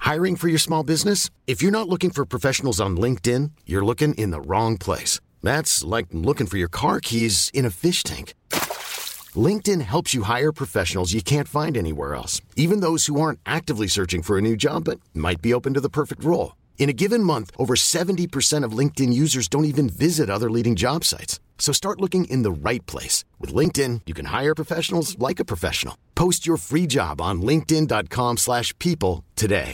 Hiring for your small business? If you're not looking for professionals on LinkedIn, you're looking in the wrong place. That's like looking for your car keys in a fish tank. LinkedIn helps you hire professionals you can't find anywhere else, even those who aren't actively searching for a new job but might be open to the perfect role. In a given month, over 70% of LinkedIn users don't even visit other leading job sites. So start looking in the right place. With LinkedIn, you can hire professionals like a professional. Post your free job on linkedin.com/people today.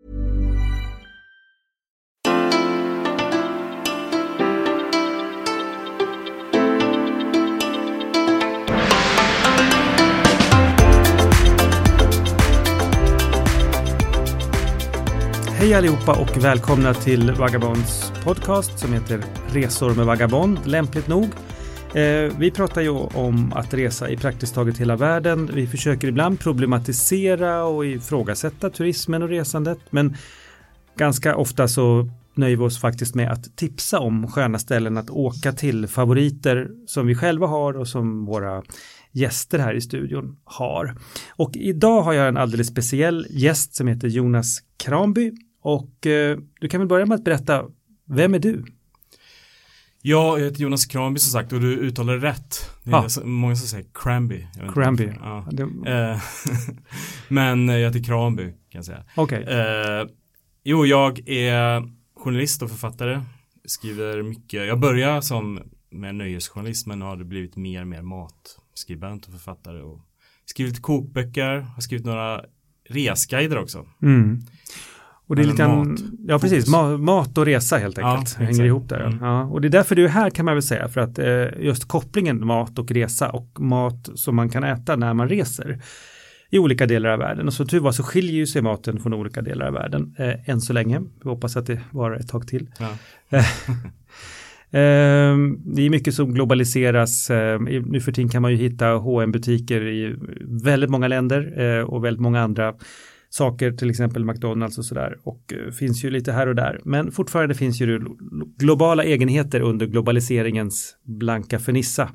Hej allihopa och välkomna till Vagabonds podcast som heter Resor med Vagabond, lämpligt nog. Vi pratar ju om att resa i praktiskt taget hela världen. Vi försöker ibland problematisera och ifrågasätta turismen och resandet. Men ganska ofta så nöjer vi oss faktiskt med att tipsa om sköna ställen att åka till, favoriter som vi själva har och som våra gäster här i studion har. Och idag har jag en alldeles speciell gäst som heter Jonas Kranby. Och du kan väl börja med att berätta, vem är du? Jag heter Jonas Kranby som sagt och du uttalar det rätt. Det är många som säger Kranby. Kranby. Ja. Men jag heter Kranby kan jag säga. Okej. Jag är journalist och författare. Skriver mycket. Jag började som med nöjesjournalist men har det blivit mer och mer matskribent och författare. Och skrivit lite kokböcker. Har skrivit några resguider också. Mm. Och det är lite ja precis, mat och resa helt enkelt. Ja, hänger ihop där. Ja. Och det är därför du är här kan man väl säga. För att just kopplingen mat och resa och mat som man kan äta när man reser i olika delar av världen. Och så tur var så skiljer ju sig maten från olika delar av världen än så länge. Vi hoppas att det var ett tag till. Ja. Det är mycket som globaliseras. Nu för tiden kan man ju hitta H&M-butiker i väldigt många länder och väldigt många andra saker, till exempel McDonalds och sådär, och finns ju lite här och där. Men fortfarande finns ju globala egenheter under globaliseringens blanka fernissa.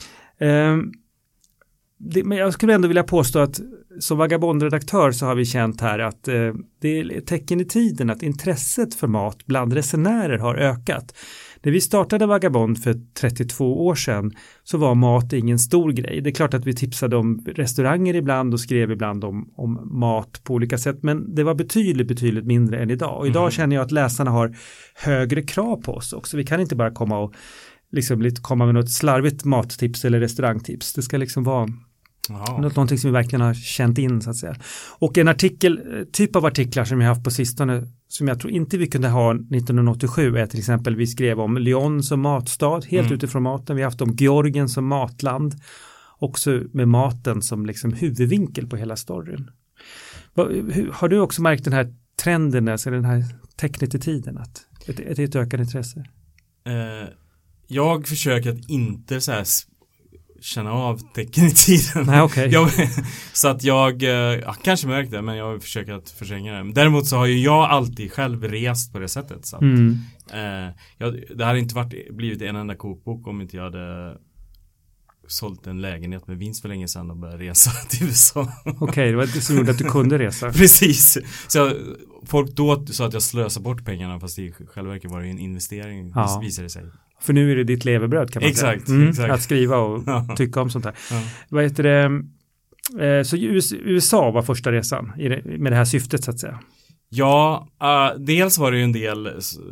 Men jag skulle ändå vilja påstå att som vagabondredaktör så har vi känt här att det är ett tecken i tiden att intresset för mat bland resenärer har ökat. När vi startade Vagabond för 32 år sedan så var mat ingen stor grej. Det är klart att vi tipsade om restauranger ibland och skrev ibland om mat på olika sätt. Men det var betydligt mindre än idag. Och idag känner jag att läsarna har högre krav på oss också. Vi kan inte bara komma med något slarvigt mattips eller restaurangtips. Det ska liksom vara någonting som vi verkligen har känt in så att säga. Och en typ av artiklar som jag haft på sistone som jag tror inte vi kunde ha 1987 är till exempel vi skrev om Lyon som matstad helt utifrån maten. Vi har haft om Georgien som matland också med maten som liksom huvudvinkel på hela storyn. Har du också märkt den här trenden, alltså den här tecknet i tiden att ett ökat intresse? Jag försöker att inte så här känna av tecken i tiden. Nej, okay. Så att jag kanske märkt det, men jag försöker att förtränga det. Däremot så har ju jag alltid själv rest på det sättet. Så att, det hade inte blivit en enda kokbok om inte jag hade sålt en lägenhet med vinst för länge sedan och började resa till USA. Okej, det var det som gjorde att du kunde resa. Precis. Så folk då sa att jag slösar bort pengarna fast i själva verket var det en investering, visade det sig. För nu är det ditt levebröd kan man säga. Exakt. Att skriva och tycka om sånt här. Vad heter det? Så USA var första resan med det här syftet så att säga. Ja, dels var det ju en del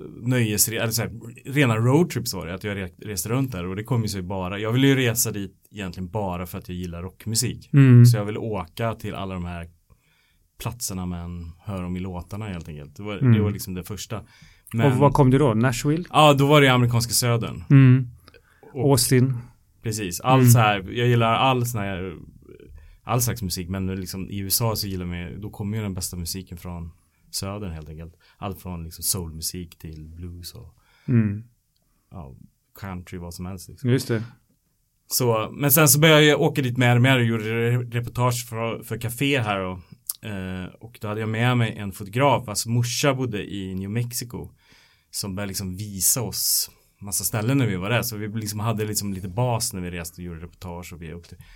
rena roadtrips var det. Att jag reste runt där och det kom ju sig bara. Jag ville ju resa dit egentligen bara för att jag gillar rockmusik. Så jag ville åka till alla de här platserna man hör om i låtarna helt enkelt. Det var liksom det första. Men, och vad kom du då? Nashville? Ja, då var det amerikanska södern. Austin. Precis. Allt så här, jag gillar all slags musik, men liksom i USA så gillar jag då kommer ju den bästa musiken från södern helt enkelt. Allt från liksom soulmusik till blues och country, vad som helst. Liksom. Just det. Så, men sen så började jag åka dit mer och mer och gjorde reportage för café här och då hade jag med mig en fotograf, alltså morsa bodde i New Mexico som började liksom visa oss massa ställen när vi var där, så vi liksom hade liksom lite bas när vi reste och gjorde reportage och vi åkte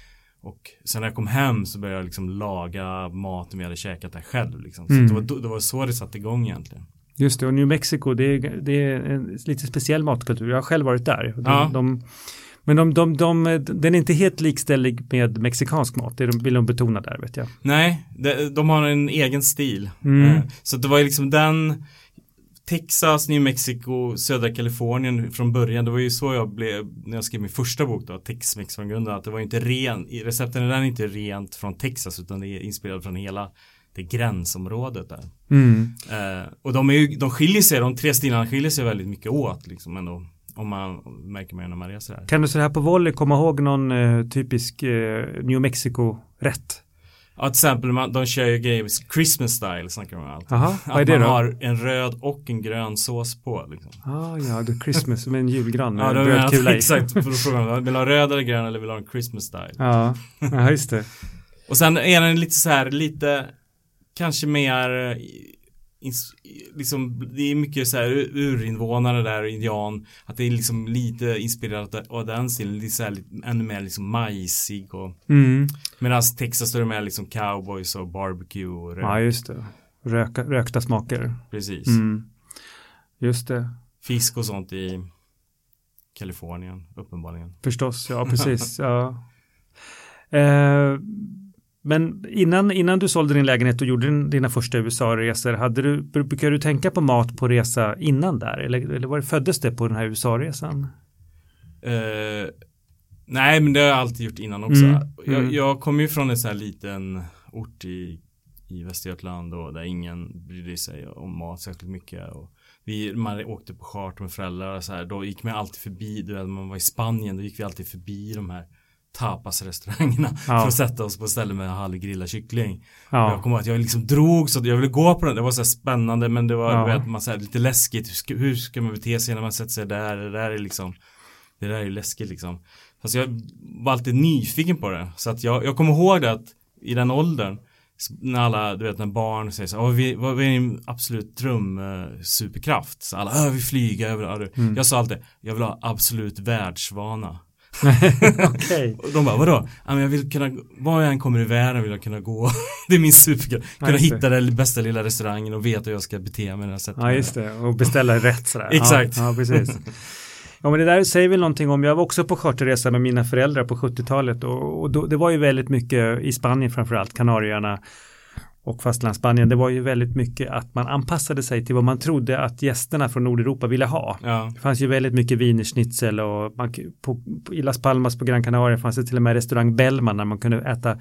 Och sen när jag kom hem så började jag liksom laga maten vi hade käkat där själv liksom. Så det var så det satt igång egentligen. Just det, och New Mexico det är en lite speciell matkultur. Jag har själv varit där. Men den är inte helt likställig med mexikansk mat. Det vill de betona där, vet jag. Nej, de har en egen stil. Så det var ju liksom den Texas, New Mexico, södra Kalifornien från början. Det var ju så jag blev när jag skrev min första bok då, Tex-Mex från grunden. Att det var inte recepten är inte rent från Texas utan det är inspirerat från hela det gränsområdet där. Och de skiljer sig, de 3 stilarna skiljer sig väldigt mycket åt liksom ändå. Om man märker när man reser där. Kan du så här på volley komma ihåg någon typisk New Mexico-rätt? Ja, till exempel de kör ju grejer Christmas style snackar man alltid. Aha, vad är det man då? har en röd och en grön sås på liksom. Ja, det är Christmas som en julgran med ja, röd kula i. Exakt, för då frågar man, vill ha röd eller grön eller vill ha en Christmas style? Ja, just det. Och sen är den lite så här, lite kanske mer liksom, det är mycket så här urinvånare där, indian, att det är liksom lite inspirerat av den stilen, lite så här, ännu mer liksom majsig och medan Texas är det mer liksom cowboys och barbecue och ja, just det. Rökta smaker. Precis. Just det. Fisk och sånt i Kalifornien, uppenbarligen. Förstås, ja precis. Ja. Men innan du sålde din lägenhet och gjorde dina första USA-resor, brukar du tänka på mat på resa innan där? Eller var det föddes det på den här USA-resan? Nej, men det har jag alltid gjort innan också. Jag kommer ju från en sån här liten ort i Västergötland och där ingen brydde sig om mat särskilt mycket. Och man åkte på charter med föräldrar och så här, då gick man alltid förbi, när man var i Spanien, då gick vi alltid förbi de här tapasrestaurangerna för att sätta oss på ställen med halvgrillad kyckling. Jag kommer ihåg att jag liksom drog så att jag ville gå på den. Det var så här spännande, men det var man så här, lite läskigt. Hur ska man bete sig när man sätter sig där? Det där är ju läskigt liksom. Fast jag var alltid nyfiken på det. Så att jag kommer ihåg det att i den åldern när alla, du vet, när barn säger så vad är din absolut dröm superkraft? Så alla, vi flyger över. Jag sa alltid, jag vill ha absolut världsvana. Okay. Och de bara, vadå? Jag vill kunna, var jag än kommer i världen vill jag kunna gå. Det är min superkraft. Kunna hitta den bästa lilla restaurangen och veta hur jag ska bete mig. Ja, just det. Och beställa rätt sådär. Exakt. Ja, precis. Ja, men det där säger väl någonting om, jag var också på charterresa med mina föräldrar på 70-talet och då, det var ju väldigt mycket i Spanien framförallt, Kanarieöarna och fastlandsspanien, det var ju väldigt mycket att man anpassade sig till vad man trodde att gästerna från Nordeuropa ville ha. Ja. Det fanns ju väldigt mycket wienerschnitzel och i Las Palmas på Gran Canaria fanns det till och med restaurang Bellman där man kunde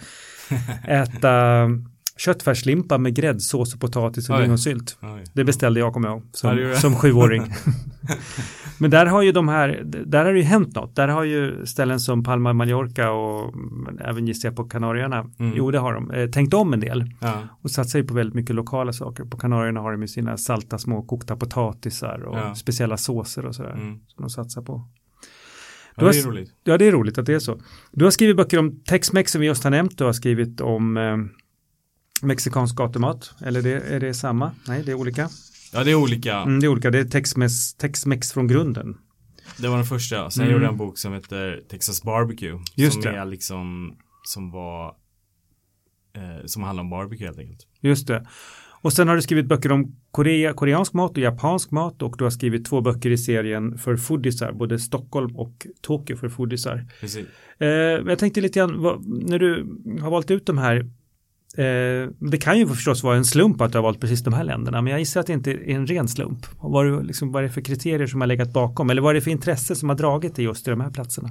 äta köttfärslimpa med gräddsås och potatis och lingonsylt. Det beställde jag, kommer jag som 7-åring. Men där har ju där har det ju hänt något. Där har ju ställen som Palma, Mallorca och även gissar jag på Kanarieöarna. Jo, det har de. Tänkt om en del. Ja. Och satsar ju på väldigt mycket lokala saker. På Kanarieöarna har de ju sina salta små kokta potatisar och speciella såser och sådär. Som de satsar på. Ja, det är roligt. Ja, det är roligt att det är så. Du har skrivit böcker om Tex-Mex som vi just har nämnt. Du har skrivit om mexikansk gatumat. Eller är det samma? Nej, det är olika. Ja, det är olika. Det är olika. Det är Tex-Mex från grunden. Det var den första. Sen gjorde jag en bok som heter Texas Barbecue. Just som det. är liksom, som handlar om barbecue helt enkelt. Just det. Och sen har du skrivit böcker om koreansk mat och japansk mat och du har skrivit 2 böcker i serien för foodisar, både Stockholm och Tokyo för foodisar. Precis. Jag tänkte lite grann, när du har valt ut de här, det kan ju förstås vara en slump att du har valt precis de här länderna, men jag gissar att det inte är en ren slump. Vad är det för kriterier som har legat bakom, eller vad är det för intresse som har dragit dig just till de här platserna?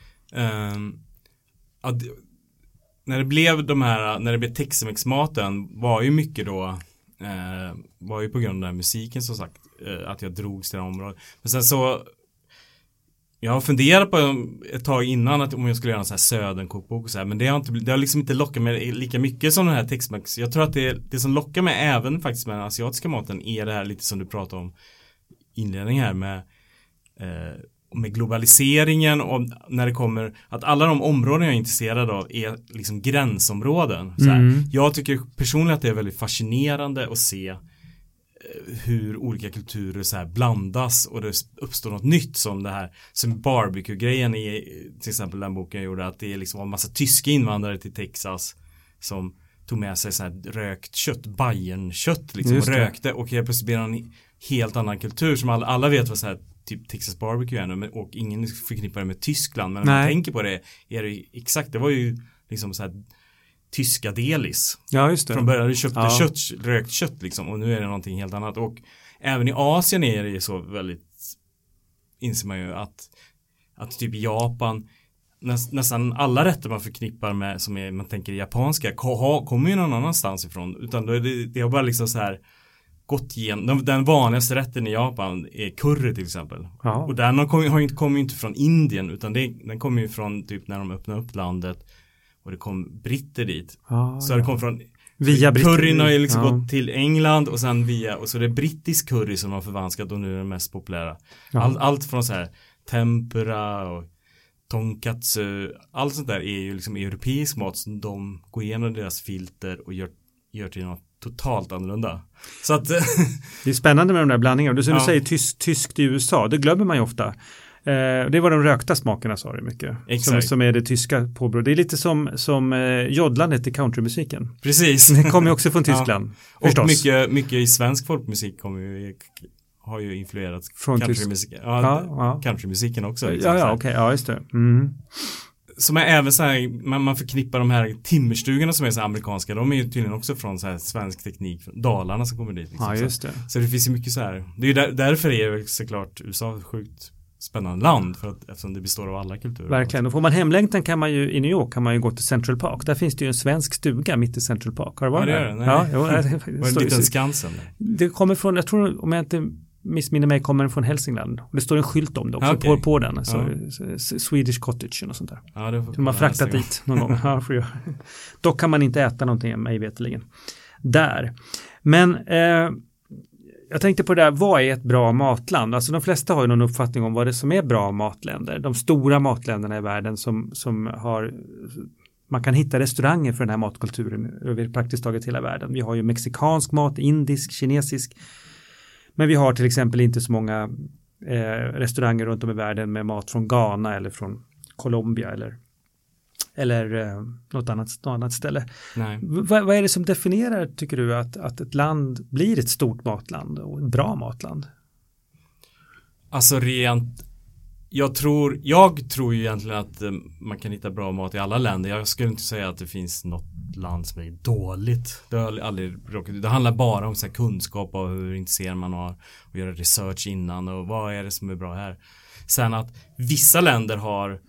När det blev Tex-Mex-maten var ju mycket då var ju på grund av den här musiken som sagt, att jag drogs till det området. Men sen så jag har funderat på ett tag innan att om jag skulle göra en sån här södernkokbok och så här, men det har liksom inte lockat mig lika mycket som den här Tex-Mex. Jag tror att det som lockar mig även faktiskt med den asiatiska maten är det här lite som du pratade om inledningen här med globaliseringen och när det kommer att alla de områden jag är intresserad av är liksom gränsområden. Så här. Jag tycker personligen att det är väldigt fascinerande att se hur olika kulturer så här blandas och det uppstår något nytt som det här som barbecue-grejen i till exempel den boken gjorde, att det är liksom en massa tyska invandrare till Texas som tog med sig så här rökt kött, Bayern-kött liksom, och rökte, och helt plötsligt blir en helt annan kultur som alla vet vad så här typ Texas barbecue är, och ingen förknippar det med Tyskland, men när man tänker på det är det exakt, det var ju liksom så här tyska delis. Ja, just det. Från början köpte rökt kött liksom, och nu är det någonting helt annat. Och även i Asien är det ju så väldigt, inser man ju att typ i Japan nästan alla rätter man förknippar med som man tänker japanska kommer ju någon annanstans ifrån, utan det har bara liksom så här gått igenom. Den vanligaste rätten i Japan är curry till exempel. Ja. Och den kommer ju inte från Indien, utan den kommer ju från typ när de öppnade upp landet och det kom britter dit. Så det kom från via curryn har ju liksom gått till England och sen och så det är brittisk curry som har förvanskat och nu är den mest populära. Allt från så här tempura och tonkatsu, allt sånt där är ju liksom europeisk mat som de går igenom deras filter och gör till något totalt annorlunda. Så att det är spännande med de där blandningarna. Du säger tyskt i USA, det glömmer man ju ofta. Det var de rökta smakerna, sa du mycket. Som är det tyska påbrå. Det är lite som joddlandet i countrymusiken. Precis. Det kommer ju också från Tyskland. Och mycket i svensk folkmusik har ju influerat från countrymusiken. Countrymusiken också. Liksom, okej, just det. Mm. Som är även så här, man förknippar de här timmerstugorna som är så amerikanska, de är ju tydligen också från så här svensk teknik, från Dalarna som kommer dit. Liksom, just det. Så det finns ju mycket så här, det är ju därför är det såklart USA ett sjukt spännande land, eftersom det består av alla kulturer. Verkligen, och får man hemlängtan kan man ju i New York gå till Central Park. Där finns det ju en svensk stuga mitt i Central Park. Har du varit där? Det var en liten Skansen. Det kommer från, jag tror, om jag inte missminner mig, kommer den från Hälsingland. Och det står en skylt om det också på den. Swedish Cottage och sånt där. De har fraktat dit någon gång. Dock kan man inte äta någonting, mig veteligen. Där. Men jag tänkte på det där, vad är ett bra matland? Alltså de flesta har ju någon uppfattning om vad det som är bra matländer. De stora matländerna i världen som har, man kan hitta restauranger för den här matkulturen över praktiskt taget hela världen. Vi har ju mexikansk mat, indisk, kinesisk. Men vi har till exempel inte så många restauranger runt om i världen med mat från Ghana eller från Colombia eller något annat ställe. Nej. Vad är det som definierar, tycker du, att ett land blir ett stort matland och ett bra matland? Alltså jag tror ju egentligen att man kan hitta bra mat i alla länder. Jag skulle inte säga att det finns något land som är dåligt. Det handlar bara om så här kunskap och hur intresserad man har och göra research innan och vad är det som är bra här. Sen att vissa länder har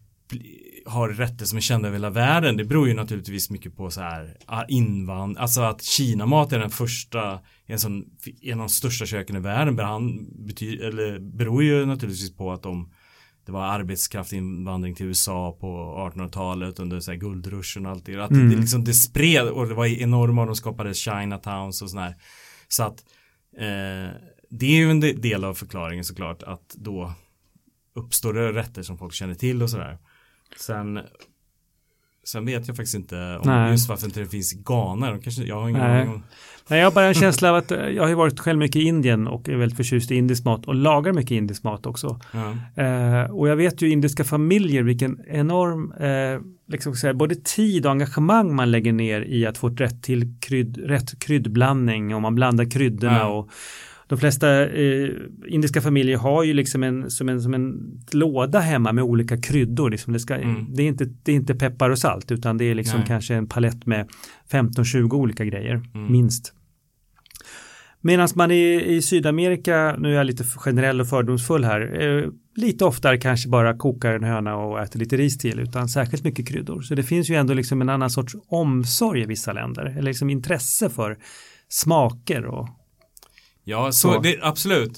rätter som är kända över hela världen, det beror ju naturligtvis mycket på så här alltså att Kinamat är den första, en av de största köken i världen, beror ju naturligtvis på att det var arbetskraftinvandring till USA på 1800-talet under så här guldruschen och allt det. Att det spred och det var enorma och de skapade Chinatowns och sådär. Så att det är ju en del av förklaringen såklart, att då uppstår det rätter som folk känner till och sådär. Sen vet jag faktiskt inte om just varför inte det finns Ghana. Jag har ingen aning om. Nej, jag har bara en känsla av att jag har varit själv mycket i Indien och är väldigt förtjust i indisk mat och lagar mycket indisk mat också. Och jag vet ju indiska familjer vilken enorm både tid och engagemang man lägger ner i att få rätt kryddblandning, och man blandar kryddorna och de flesta indiska familjer har ju liksom som en låda hemma med olika kryddor. Liksom det är inte peppar och salt, utan det är liksom kanske en palett med 15-20 olika grejer, minst. Medan man i Sydamerika, nu är jag lite generell och fördomsfull här, lite oftare kanske bara kokar en höna och äter lite ris till, utan särskilt mycket kryddor. Så det finns ju ändå liksom en annan sorts omsorg i vissa länder, eller liksom intresse för smaker och ja, så det absolut.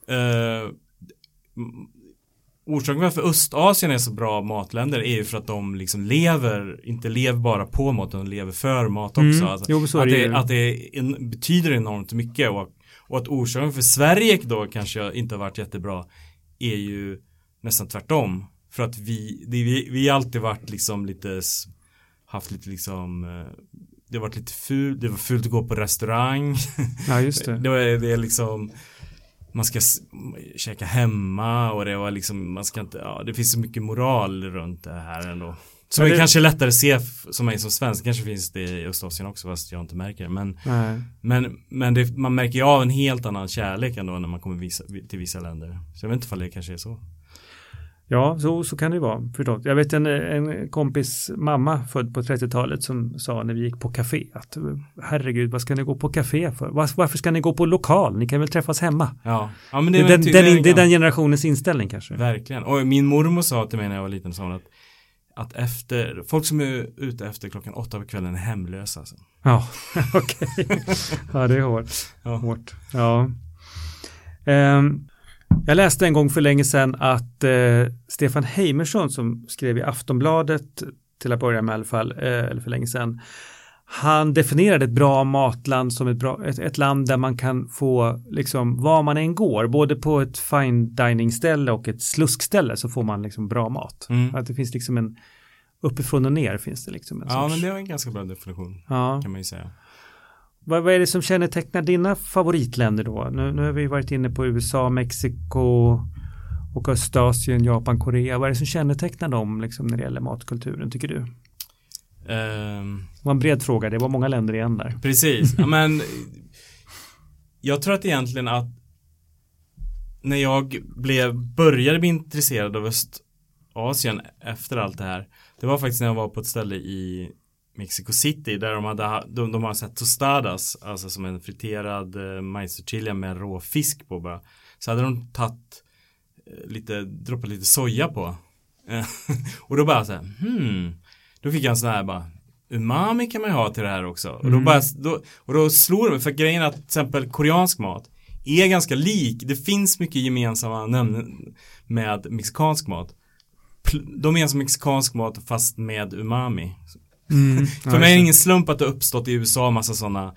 Orsaken varför Östasien är så bra matländer är ju för att de liksom inte lever bara på mat, de lever för mat också. Alltså, att det betyder enormt mycket och att orsaken för Sverige då kanske inte har varit jättebra är ju nästan tvärtom. För att vi alltid varit liksom haft lite liksom det var lite fult. Det var fult att gå på restaurang. Ja, just det. Det är liksom man ska käka hemma och det var liksom man ska inte, det finns så mycket moral runt det här ändå. Som är kanske lättare att se som mig som svensk. Kanske finns det i Östasien också fast jag inte märker det. Men man märker ju av en helt annan kärlek ändå när man kommer till vissa länder. Så jag vet inte om det kanske är så. Ja, så kan det vara. Förstås. Jag vet en kompis mamma född på 30-talet som sa när vi gick på café att herregud, vad ska ni gå på café för? Varför ska ni gå på lokal? Ni kan väl träffas hemma? Ja men det är den generationens inställning kanske. Verkligen. Och min mormor sa till mig när jag var liten så att efter folk som är ute efter 8:00 på kvällen är hemlösa. Alltså. Ja, okej. Ja, det är hårt. Ja. Hårt. Ja. Jag läste en gång för länge sedan att Stefan Heimersson som skrev i Aftonbladet till att börja med i alla fall, eller för länge sedan, han definierade ett bra matland som ett land där man kan få liksom var man än går, både på ett fine dining ställe och ett sluskställe så får man liksom bra mat. Att det finns liksom en uppifrån och ner finns det liksom en sorts... men det är en ganska bra definition kan man ju säga. Vad är det som kännetecknar dina favoritländer då? Nu har vi varit inne på USA, Mexiko och Östasien, Japan, Korea. Vad är det som kännetecknar dem liksom, när det gäller matkulturen, tycker du? Det var en bred fråga, det var många länder igen där. Precis, men jag tror att egentligen att när jag började bli intresserad av Östasien efter allt det här, det var faktiskt när jag var på ett ställe i Mexico City där de har sett tostadas, alltså som en friterad majstortilla med rå fisk på bara. Så hade de droppat lite soja på. Och då bara så här, då fick jag en sån här bara, umami kan man ju ha till det här också. Och då slår de, för grejen att till exempel koreansk mat är ganska lik. Det finns mycket gemensamma nämnen med mexikansk mat. De är som mexikansk mat fast med umami. För mig är det ingen slump att det har uppstått i USA massa sådana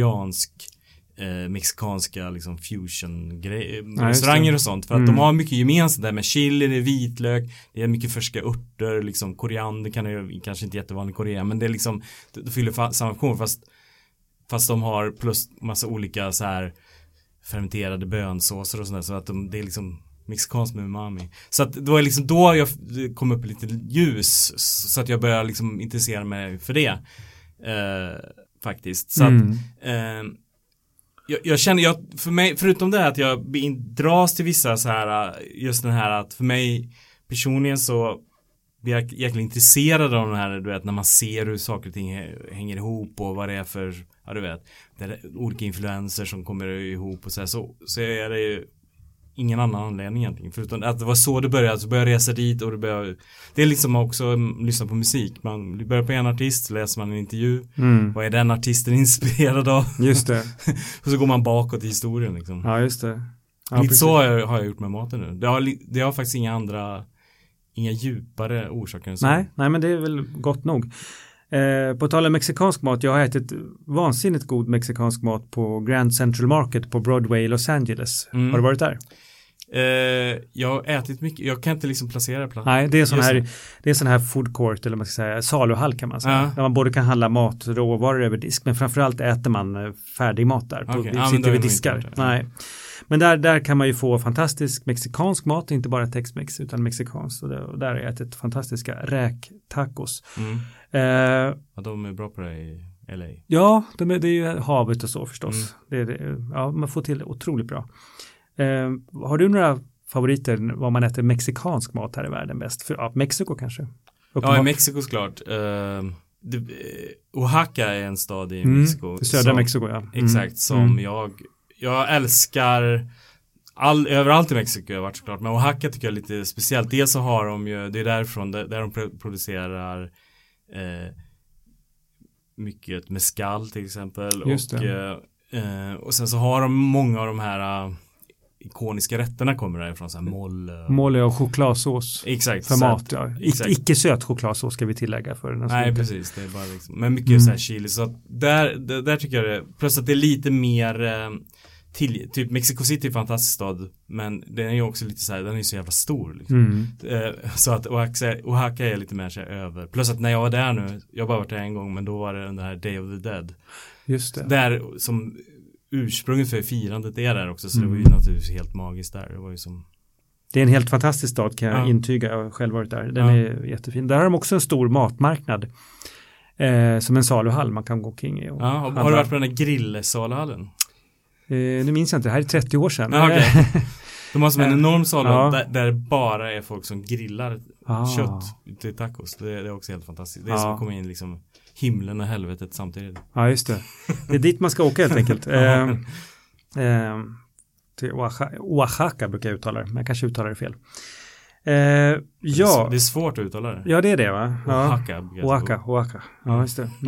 mexikanska liksom fusion restauranger och sånt, för att de har mycket gemensamt där med chili, det är vitlök, det är mycket färska örter, liksom koriander kanske inte jättevanligt i Korea, men det är liksom det fyller samma funktion fast de har plus massa olika så här fermenterade bönsåser och sånt där, så att det är liksom mexikansk med umami. Så att då är liksom då jag kom upp lite ljus så att jag började liksom intressera mig för det faktiskt. Så att jag känner för mig, förutom det här att jag dras till vissa så här, just den här att för mig personligen så blir jag jäkla intresserad av den här, du vet, när man ser hur saker och ting hänger ihop och vad det är för, ja du vet, det är olika influenser som kommer ihop och så är det ju ingen annan anledning egentligen, förutom att det var så det började. Så började jag resa dit och det är liksom också lyssna på musik. Man börjar på en artist, läser man en intervju. Vad är den artisten inspirerad av? Just det. Och så går man bakåt i historien liksom. Ja, just det. Ja, lite precis. så har jag gjort med maten nu. Det har faktiskt inga djupare orsaker än så. Nej, men det är väl gott nog. På tal om mexikansk mat, jag har ätit vansinnigt god mexikansk mat på Grand Central Market på Broadway i Los Angeles. Har du varit där? Jag har ätit mycket. Jag kan inte liksom placera plats. Nej, det är sån här food court, eller man ska säga saluhall kan man säga. Där man både kan handla mat, råvaror över disk, men framförallt äter man färdig mat där. Vi sitter vid diskar. Nej. Men där kan man ju få fantastisk mexikansk mat, inte bara Tex-Mex utan mexikansk. Och där har jag ätit fantastiska räktacos. De är bra på det i LA. Ja, det är ju havet och så förstås. Man får till otroligt bra. Har du några favoriter vad man äter mexikansk mat här i världen bäst? Mexiko kanske? Ja, i Mexiko såklart. Oaxaca är en stad i Mexiko. Södra Mexiko, ja. Exakt, som jag älskar överallt i Mexiko har jag varit såklart. Men Oaxaca tycker jag är lite speciellt. Dels så har de ju, det är därifrån där de producerar mycket mezcal till exempel. Och sen så har de många av de här ikoniska rätterna kommer därifrån, så här molle och chokladsås. Exakt, för mat, ja. Icke söt chokladsås ska vi tillägga för den. Nej, precis, det är bara liksom, men mycket så här chili, så att där tycker jag det, plus att det är lite mer typ Mexico City är en fantastisk stad, men den är ju också lite så här, den är ju så jävla stor liksom. Så att Oaxaca är lite mer så här över. Plus att när jag var där nu, jag har bara varit där en gång, men då var det den här Day of the Dead. Just det. Där som ursprunget för firandet är där också, så det var ju naturligtvis helt magiskt där. Det var ju som... Det är en helt fantastisk stad, kan jag intyga. Jag har själv varit där. Den är jättefin. Där har de också en stor matmarknad. Som en saluhall man kan gå kring i. Har du varit på den där grillsaluhallen? Nu minns jag inte, det här är 30 år sedan. Okay. De har som en enorm saluhall där det bara är folk som grillar kött till tacos. Det är också helt fantastiskt. Det är som att komma in liksom himlen och helvetet samtidigt. Ja, just det. Det är dit man ska åka helt enkelt. Till Oaxaca brukar jag uttala det, men jag kanske uttalar det fel. Det är svårt att uttala det. Ja, det är det, va? Oaxaca. Ja, just det.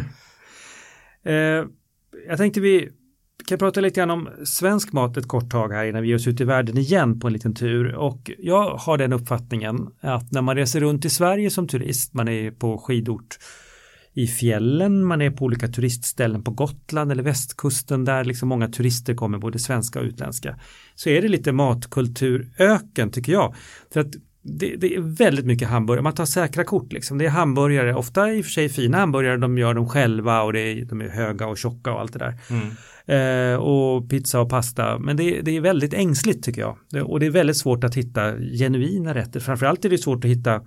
Jag tänkte vi kan prata lite grann om svensk mat ett kort tag här innan vi ger oss ut i världen igen på en liten tur. Och jag har den uppfattningen att när man reser runt i Sverige som turist, man är på skidort i fjällen, man är på olika turistställen på Gotland eller västkusten där liksom många turister kommer, både svenska och utländska, så är det lite matkulturöken tycker jag. För att det är väldigt mycket hamburgare, man tar säkra kort liksom. Det är hamburgare, ofta i och för sig fina hamburgare, de gör dem själva och de är höga och tjocka och allt det där. Och pizza och pasta, men det är väldigt ängsligt tycker jag. Och det är väldigt svårt att hitta genuina rätter, framförallt är det svårt att hitta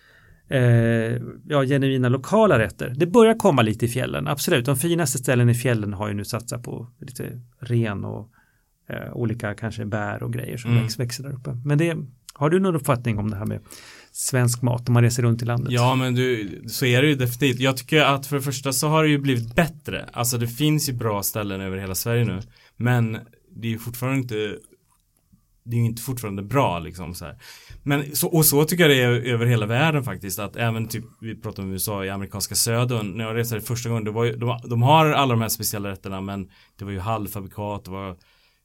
genuina lokala rätter. Det börjar komma lite i fjällen, absolut. De finaste ställen i fjällen har ju nu satsat på lite ren och olika kanske bär och grejer som växer där uppe. Men har du någon uppfattning om det här med svensk mat om man reser runt i landet? Ja, men så är det ju definitivt. Jag tycker att för det första så har det ju blivit bättre. Alltså det finns ju bra ställen över hela Sverige nu, men det är ju fortfarande inte fortfarande bra liksom så här. Men så tycker jag det är över hela världen faktiskt, att även typ, vi pratar om USA, i amerikanska södern, när jag reste första gången, det var ju, de har alla de här speciella rätterna, men det var ju halvfabrikat, det var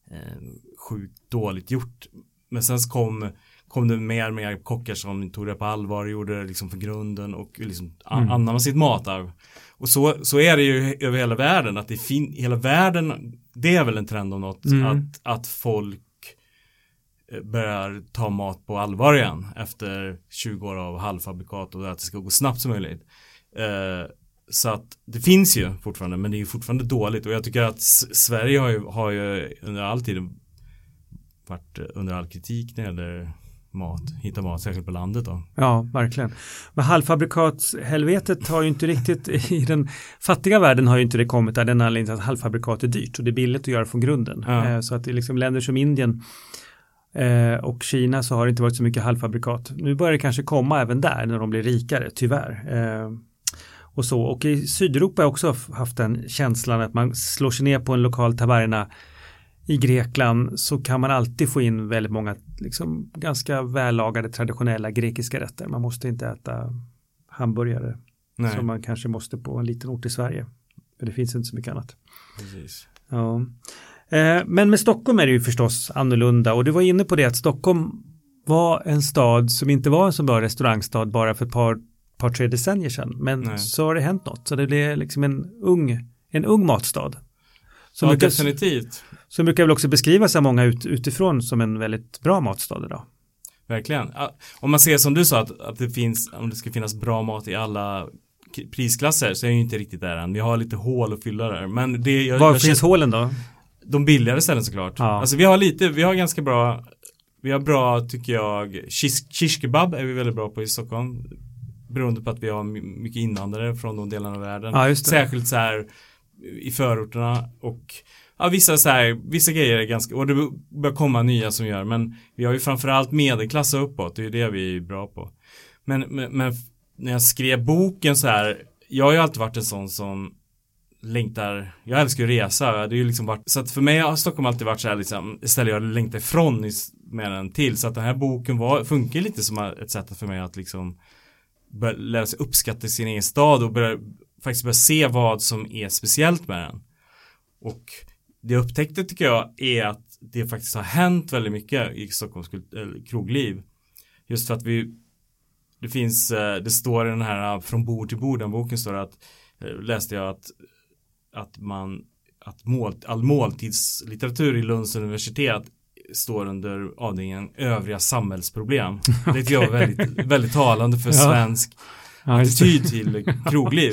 sjukt dåligt gjort. Men sen kom det mer kockar som tog det på allvar och gjorde det liksom för grunden och liksom anammade sitt matarv. Och så är det ju över hela världen, att hela världen, det är väl en trend om något, att folk börjar ta mat på allvar igen efter 20 år av halvfabrikat och att det ska gå snabbt som möjligt. Så att det finns ju fortfarande, men det är ju fortfarande dåligt, och jag tycker att Sverige har ju under all tid varit under all kritik när det gäller hitta mat, särskilt på landet då. Ja, verkligen. Men halvfabrikatshelvetet har ju inte riktigt, i den fattiga världen har ju inte det kommit där, den anledningen att halvfabrikat är dyrt och det är billigt att göra från grunden. Så att det är liksom länder som Indien och Kina så har det inte varit så mycket halvfabrikat. Nu börjar det kanske komma även där när de blir rikare, tyvärr. Och i Sydeuropa har jag också haft den känslan att man slår sig ner på en lokal taverna i Grekland, så kan man alltid få in väldigt många liksom ganska vällagade traditionella grekiska rätter. Man måste inte äta hamburgare som man kanske måste på en liten ort i Sverige. För det finns inte så mycket annat. Precis. Ja. Men med Stockholm är det ju förstås annorlunda, och du var inne på det att Stockholm var en stad som inte var en så bra restaurangstad bara för ett par 3 decennier sedan, men så har det hänt något, så det blev liksom en ung matstad. Definitivt. Så brukar väl också beskrivas av många utifrån som en väldigt bra matstad idag. Verkligen. Om man ser som du sa att om det ska finnas bra mat i alla prisklasser, så är det ju inte riktigt där än. Vi har lite hål att fylla där. Men var finns hålen då? De billigare ställen såklart. Ja. Alltså vi har ganska bra, vi har bra tycker jag, shish kebab är vi väldigt bra på i Stockholm. Beroende på att vi har mycket invandrare från de delarna av världen. Ja, just det. Särskilt så här i förorterna, och vissa grejer är ganska, och det börjar komma nya som gör, men vi har ju framförallt medelklass uppåt, det är ju det vi är bra på. Men när jag skrev boken så här, jag har ju alltid varit en sån som längtar, jag älskar att resa, det är ju liksom varit, så att för mig har Stockholm alltid varit så här liksom, istället jag längtar ifrån med den till, så att den här boken funkar lite som ett sätt för mig att liksom börja lära sig uppskatta sin egen stad och börja se vad som är speciellt med den. Och det jag upptäckte tycker jag är att det faktiskt har hänt väldigt mycket i Stockholms krogliv. Just för att det står i den här Från bord till bord, den boken står att läste jag att att all måltidslitteratur i Lunds universitet står under avdelningen övriga samhällsproblem. Det tycker jag är väldigt, väldigt talande för svensk attityd till krogliv.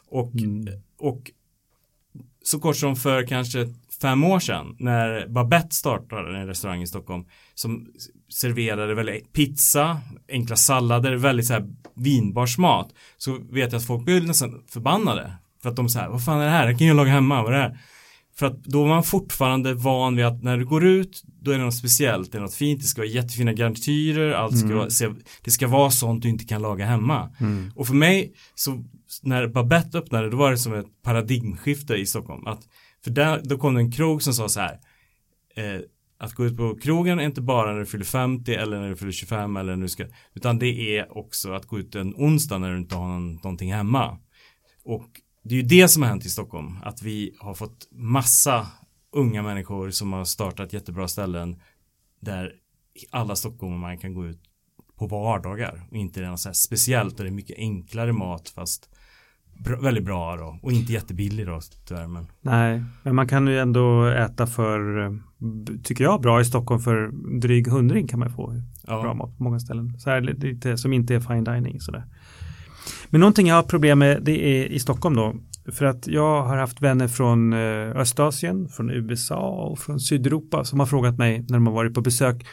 Och så kort som för kanske 5 år sedan när Babette startade en restaurang i Stockholm som serverade väldigt pizza, enkla sallader, väldigt så här vinbarsmat, så vet jag att folk blev nästan förbannade för att de så här, vad fan är det här? Jag kan ju laga hemma, vad är det här? För att då var man fortfarande van vid att när du går ut, då är det något speciellt, det är något fint, det ska vara jättefina garnityrer, allt ska vara, det ska vara sånt du inte kan laga hemma. Och för mig, så när Babette öppnade, då var det som ett paradigmskifte i Stockholm. Då kom det en krog som sa så här, att gå ut på krogen är inte bara när du fyller 50 eller när du fyller 25 eller när du ska, utan det är också att gå ut en onsdag när du inte har någonting hemma. Och det är ju det som har hänt i Stockholm, att vi har fått massa unga människor som har startat jättebra ställen där alla stockholmare kan gå ut på vardagar och inte något så här speciellt, och det är mycket enklare mat fast väldigt bra då, och inte jättebillig då tyvärr, men. Nej, men man kan ju ändå äta för, tycker jag, bra i Stockholm för dryg 100 kan man få bra mat på många ställen. Så här, lite, som inte är fine dining sådär. Men någonting jag har problem med, det är i Stockholm då. För att jag har haft vänner från Östasien, från USA och från Sydeuropa som har frågat mig när de har varit på besök.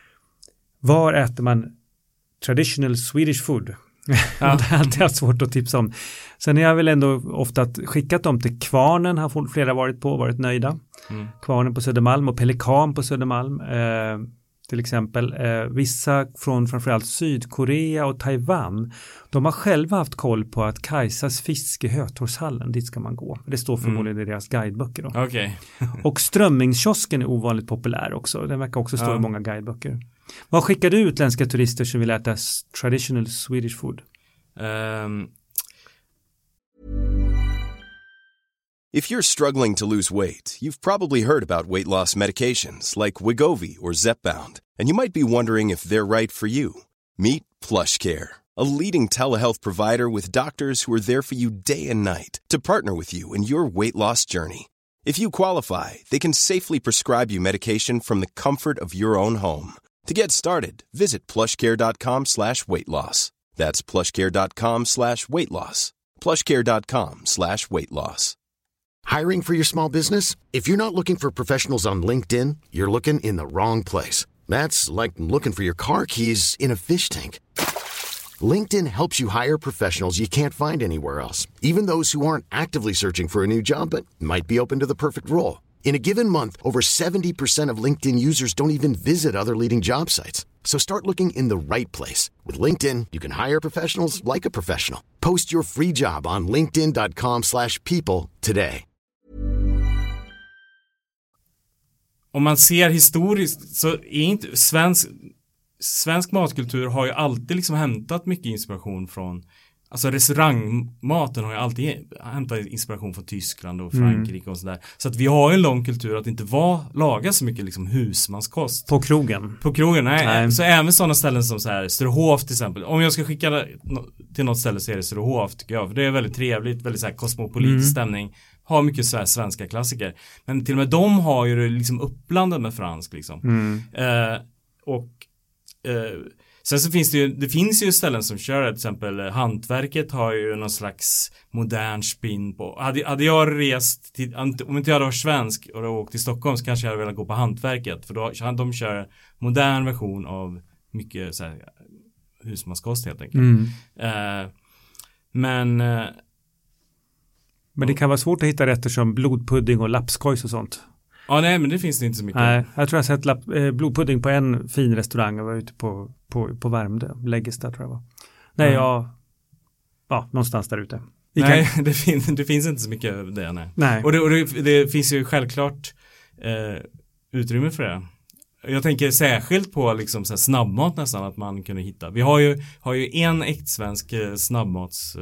Var äter man traditional Swedish food? Ja. Det har alltid haft svårt att tipsa om. Sen har jag väl ändå ofta skickat dem till Kvarnen, har flera varit nöjda. Kvarnen på Södermalm och Pelikan på Södermalm. Till exempel vissa från framförallt Sydkorea och Taiwan, de har själva haft koll på att Kajsas fisk i Hötorgshallen, dit ska man gå. Det står förmodligen i deras guideböcker då. Okay. Och strömmingskiosken är ovanligt populär också. Den verkar också stå i många guideböcker. Vad skickar du utländska turister som vill äta traditional Swedish food? If you're struggling to lose weight, you've probably heard about weight loss medications like Wegovy or Zepbound, and you might be wondering if they're right for you. Meet PlushCare, a leading telehealth provider with doctors who are there for you day and night to partner with you in your weight loss journey. If you qualify, they can safely prescribe you medication from the comfort of your own home. To get started, visit plushcare.com/weightloss. That's plushcare.com/weightloss. plushcare.com/weightloss. Hiring for your small business? If you're not looking for professionals on LinkedIn, you're looking in the wrong place. That's like looking for your car keys in a fish tank. LinkedIn helps you hire professionals you can't find anywhere else, even those who aren't actively searching for a new job but might be open to the perfect role. In a given month, over 70% of LinkedIn users don't even visit other leading job sites. So start looking in the right place. With LinkedIn, you can hire professionals like a professional. Post your free job on linkedin.com/people today. Om man ser historiskt så är inte svensk matkultur har ju alltid liksom hämtat mycket inspiration från, alltså restaurangmaten har ju alltid hämtat inspiration från Tyskland och Frankrike och sådär. Så att vi har en lång kultur att inte laga så mycket liksom husmanskost. På krogen, nej. Så även sådana ställen som så här Sturehof till exempel. Om jag ska skicka till något ställe så är det Sturehof tycker jag. För det är väldigt trevligt, väldigt så här kosmopolitisk stämning. Har mycket så här svenska klassiker. Men till och med de har ju det liksom uppblandat med fransk liksom. Sen så finns det finns ju ställen som kör, till exempel Hantverket har ju någon slags modern spin på. Hade jag rest till, om inte jag hade varit svensk och åkt till Stockholm, så kanske jag hade velat gå på Hantverket, för då de kör modern version av mycket så här husmanskost helt enkelt. Men det kan vara svårt att hitta rätter som blodpudding och lapskojs och sånt. Ja, nej, men det finns det inte så mycket. Nej, jag tror jag har sett blodpudding på en fin restaurang. Jag var ute på Värmdö, Läggesta tror jag var. Nej, någonstans där ute. Nej, det finns inte så mycket av det, nej. Och det finns ju självklart utrymme för det. Jag tänker särskilt på liksom så här snabbmat nästan, att man kunde hitta. Vi har ju en svensk snabbmats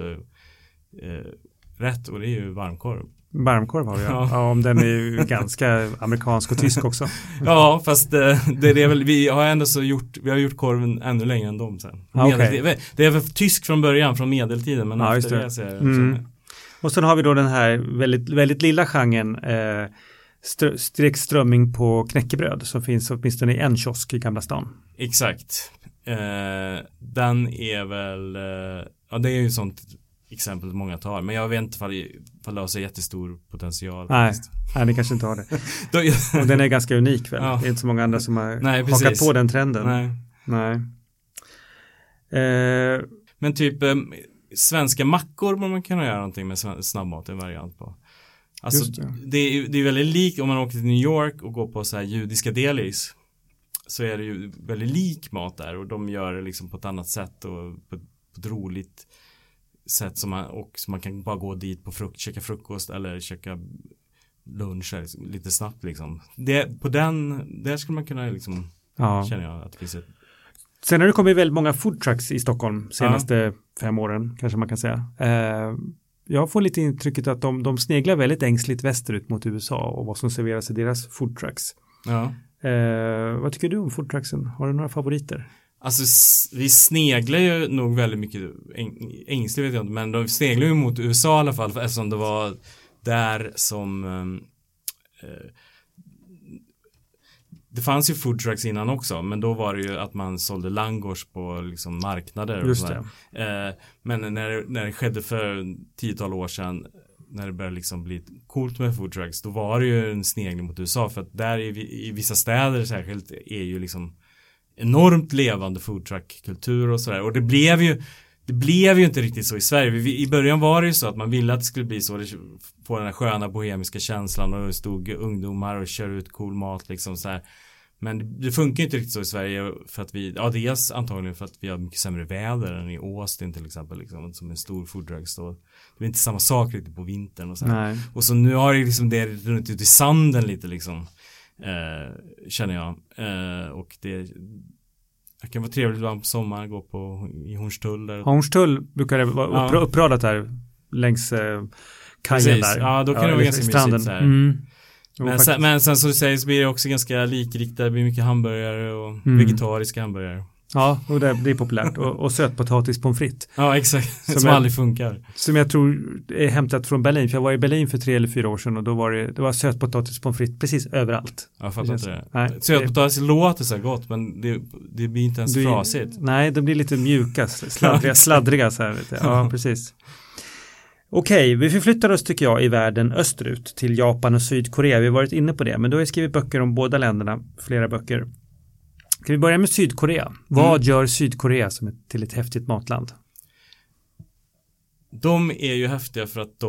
rätt, och det är ju varmkorv. Varmkorv har vi, ja. Om den är ju ganska amerikansk och tysk också. Ja, fast det är väl, vi har gjort korven ännu längre än dem sen. Okay. Det är väl tysk från början, från medeltiden, men efter det ser jag Och sen har vi då den här väldigt, väldigt lilla genren strömming på knäckebröd som finns åtminstone i en kiosk i Gamla stan. Exakt. Den är väl, ja det är ju ett sånt exempel många tar, men jag vet inte ifall det har så jättestor potential. Nej, det kanske inte har det. Och den är ganska unik väl? Ja. Det är inte så många andra som har hakat på den trenden. Nej. Men typ svenska mackor borde man kunna göra någonting med snabbmat, en variant på. Alltså det är väldigt likt om man åker till New York och går på så här judiska delis, så är det ju väldigt lik mat där, och de gör det liksom på ett annat sätt och på ett roligt sätt som man kan bara gå dit på käka frukost eller käka lunch lite snabbt liksom. Där skulle man kunna liksom känner jag att det finns ett. Sen har det kommit väldigt många food trucks i Stockholm senaste 5 åren kanske man kan säga. Jag får lite intrycket att de sneglar väldigt ängsligt västerut mot USA och vad som serveras i deras food trucks. Ja. Vad tycker du om food trucksen? Har du några favoriter? Alltså vi sneglar ju nog väldigt mycket ängsligt vet jag inte, men de sneglar ju mot USA i alla fall eftersom det var där som det fanns ju food trucks innan också, men då var det ju att man sålde langos på liksom marknader. Just och det. Men när det skedde för 10-tal år sedan, när det började liksom bli coolt med food trucks, då var det ju en snegling mot USA, för att där i vissa städer särskilt är ju liksom enormt levande food truck-kultur och sådär. Och det blev ju inte riktigt så i Sverige. I början var det ju så att man ville att det skulle bli så, få den här sköna bohemiska känslan, och det stod ungdomar och kör ut cool mat liksom så här. Men det funkar inte riktigt så i Sverige, för att dels antagligen för att vi har mycket sämre väder än i Austin till exempel liksom, som en stor food truck står. Det är inte samma sak riktigt på vintern och så här. Nej. Och så nu har det liksom det runt ut i sanden lite liksom, känner jag. Och det kan vara trevligt ibland på sommaren, gå i Hornstull där. Hornstull brukar det vara uppradat här längs kajen där. Ja, då kan det vara ganska mysigt så här. Men sen så sägs blir det också ganska likriktat. Det blir mycket hamburgare och vegetariska hamburgare. Ja, och det blir populärt. Och sötpotatis pommes frites. Ja, exakt. Som aldrig funkar. Som jag tror är hämtat från Berlin. För jag var i Berlin för 3 eller 4 år sedan. Och då var det var sötpotatis pommes frites precis överallt. Jag fattar inte det. Nej, sötpotatis låter så gott, men det blir inte ens frasigt. Nej, de blir lite mjuka, sladdriga så här. Ja, precis. Okej, vi förflyttar oss tycker jag i världen österut till Japan och Sydkorea. Vi har varit inne på det, men då har jag skrivit böcker om båda länderna, flera böcker. Kan vi börja med Sydkorea? Vad gör Sydkorea till ett häftigt matland? De är ju häftiga för att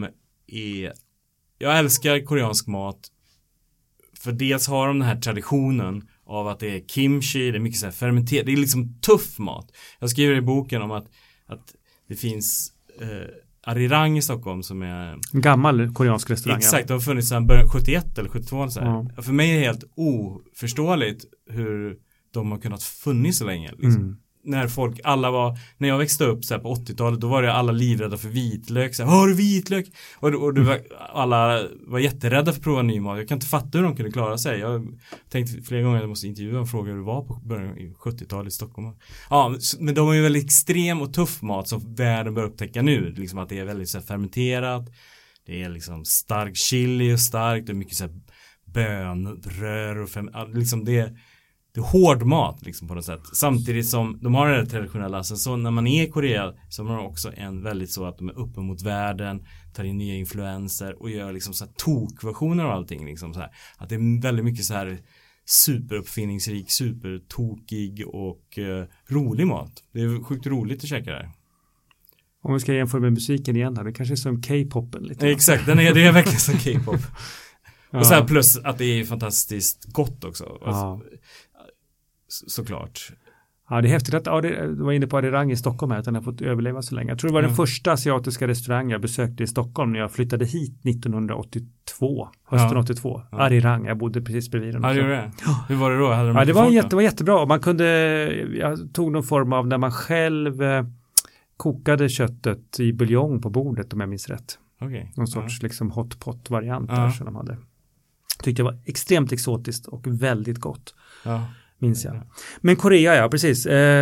jag älskar koreansk mat, för dels har de den här traditionen av att det är kimchi, det är mycket så här fermenterat, det är liksom tuff mat. Jag skriver i boken om att det finns Arirang i Stockholm som är en gammal koreansk restaurang. Exakt, det har funnits sedan början 71 eller 72 så här. För mig är det helt oförståeligt hur de har kunnat funnits så länge liksom. När jag växte upp så här på 80-talet, då var det alla livrädda för vitlök så här, har du vitlök? Och alla var jätterädda för att prova ny mat. Jag kan inte fatta hur de kunde klara sig. Jag tänkte flera gånger att jag måste intervjua och fråga hur det var på början i 70-talet i Stockholm. Ja, men de har ju väldigt extrem och tuff mat som världen bör upptäcka nu, liksom att det är väldigt så här fermenterat. Det är liksom stark chili och starkt och mycket så här bönrör och liksom det är hård mat liksom på något sätt. Samtidigt som de har det här traditionella. Så när man är i Korea så har man också en väldigt så att de är uppe mot världen, tar in nya influenser och gör liksom så här tokversioner av allting liksom så här. Att det är väldigt mycket så här superuppfinningsrik, supertokig och rolig mat. Det är sjukt roligt att käka det. Om vi ska jämföra med musiken igen här, det kanske är som K-popen lite. Exakt, det är verkligen som K-pop. Och så här plus att det är fantastiskt gott också. Alltså, såklart. Ja, det är häftigt att du var inne på Arirang i Stockholm här, att den har fått överleva så länge. Jag tror det var den första asiatiska restaurang jag besökte i Stockholm när jag flyttade hit 1982, hösten 82. Ja. Arirang, jag bodde precis bredvid den. Hur var det då? Det var jättebra. Jag tog någon form av när man själv kokade köttet i buljong på bordet om jag minns rätt. Okay. Någon sorts liksom hot pot variant där som de hade. Tyckte det var extremt exotiskt och väldigt gott. Ja. Minns jag. Men Korea, ja precis.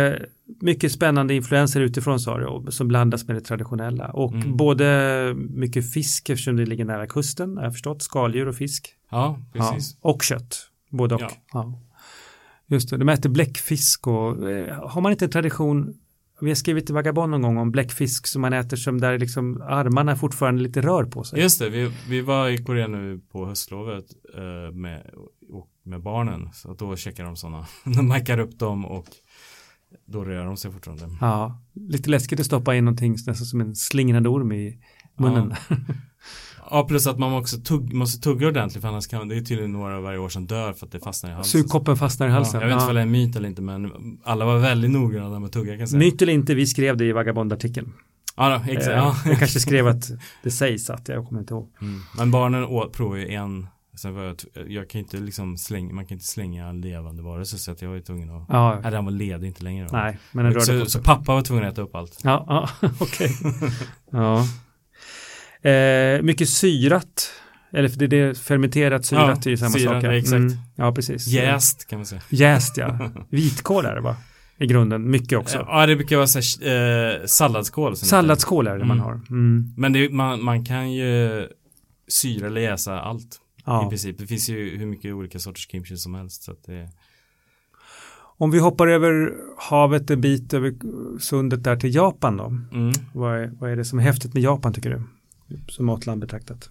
mycket spännande influenser utifrån sa du, som blandas med det traditionella. Och både mycket fisk eftersom det ligger nära kusten, har jag förstått. Skaldjur och fisk. Ja, precis. Ja, och kött, både och. Ja. Ja. Just det, de äter bläckfisk och har man inte en tradition, vi har skrivit i Vagabond någon gång om bläckfisk som man äter som där liksom armarna fortfarande lite rör på sig. Just det, vi var i Korea nu på höstlovet med barnen, så att då checkar de sådana. De mackar upp dem och då rör de sig fortfarande. Ja, lite läskigt att stoppa in någonting nästan som en slingrande orm i munnen. Ja. Ja, plus att man också måste tugga ordentligt för annars kan det är tydligen några varje år som dör för att det fastnar i halsen. Sugkoppen fastnar i halsen. Ja, jag vet inte om det är en myt eller inte, men alla var väldigt noggranna med att tugga kan jag säga. Myt eller inte, vi skrev det i Vagabond-artikeln. Ja, då, exakt. Jag kanske skrev att det sägs att jag kommer inte ihåg. Men barnen provar ju en. Sen var jag kan inte liksom man kan inte slänga levande varelser så att jag var ju tvungen att han var ledig inte längre. Nej, men den rörde på sig. Så pappa var tvungen att äta upp allt. Ja, okej. Ja. Mycket syrat. Eller för det är fermenterat syrat är ju samma syrat, sak. Exakt. Ja, precis. Jäst kan man säga. Jäst, ja. Vitkål är det va? I grunden, mycket också. Ja, det brukar vara så här, salladskål. Salladskål är det man har. Men man kan ju syra eller jäsa allt. I princip. Det finns ju hur mycket olika sorters kimchi som helst. Så att det... Om vi hoppar över havet en bit över sundet där till Japan då. Vad är det som är häftigt med Japan tycker du? Som matland betraktat.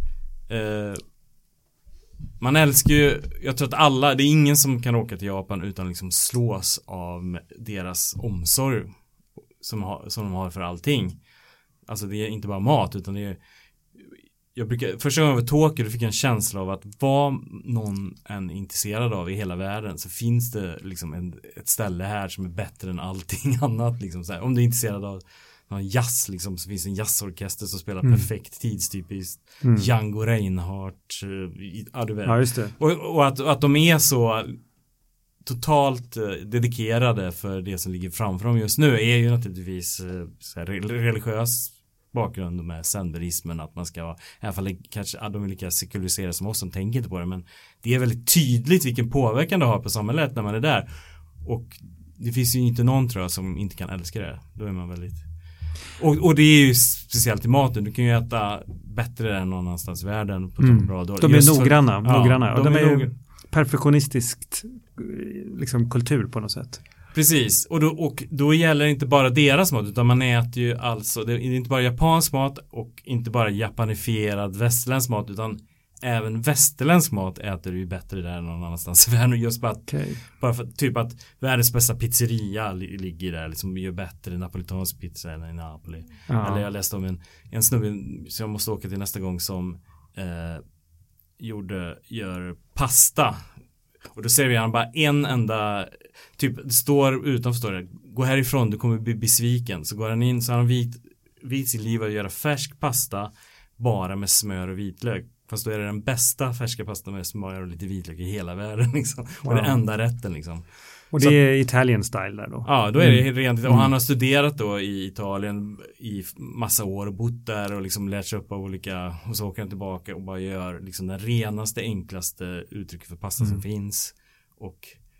Man älskar ju, jag tror att det är ingen som kan åka till Japan utan liksom slås av deras omsorg som de har för allting. Alltså det är inte bara mat utan det är första gången jag var i Tokyo fick jag en känsla av att vad någon än är intresserad av i hela världen så finns det liksom ett ställe här som är bättre än allting annat liksom så här. Om du är intresserad av någon jazz liksom, så finns en jazzorkester som spelar perfekt tidstypiskt Django Reinhardt du vet. Ja, just det. Och att de är så totalt dedikerade för det som ligger framför dem just nu är ju naturligtvis så här, religiös bakgrund med zen-buddhismen att man ska i alla fall kanske de är lika sekulariserade som oss som tänker inte på det men det är väldigt tydligt vilken påverkan det har på samhället när man är där och det finns ju inte någon tror jag som inte kan älska det då är man väldigt och det är ju speciellt i maten du kan ju äta bättre än någon annanstans i världen på bra dag. De är noggranna och de är perfektionistiskt liksom kultur på något sätt. Precis, och då gäller det inte bara deras mat utan man äter ju alltså, det är inte bara japansk mat och inte bara japanifierad västerländsk mat utan även västerländsk mat äter du ju bättre där än någon annanstans i världen just bara för typ att världens bästa pizzeria ligger där liksom gör bättre napolitansk pizza än i Napoli. Eller jag läste om en snubbe som jag måste åka till nästa gång som gör pasta. Och då ser han bara en enda typ, det står utanför gå härifrån, du kommer bli besviken. Så går han in så har han vit sitt liv att göra färsk pasta bara med smör och vitlök. Fast då är det den bästa färska pasta med smör och lite vitlök i hela världen liksom. Och den enda rätten liksom. Och det är Italian style där då? Ja, då är det rent. Och han har studerat då i Italien i massa år och bott där och liksom lärt sig upp av olika och så åker han tillbaka och bara gör liksom den renaste, enklaste uttrycket för pasta som finns och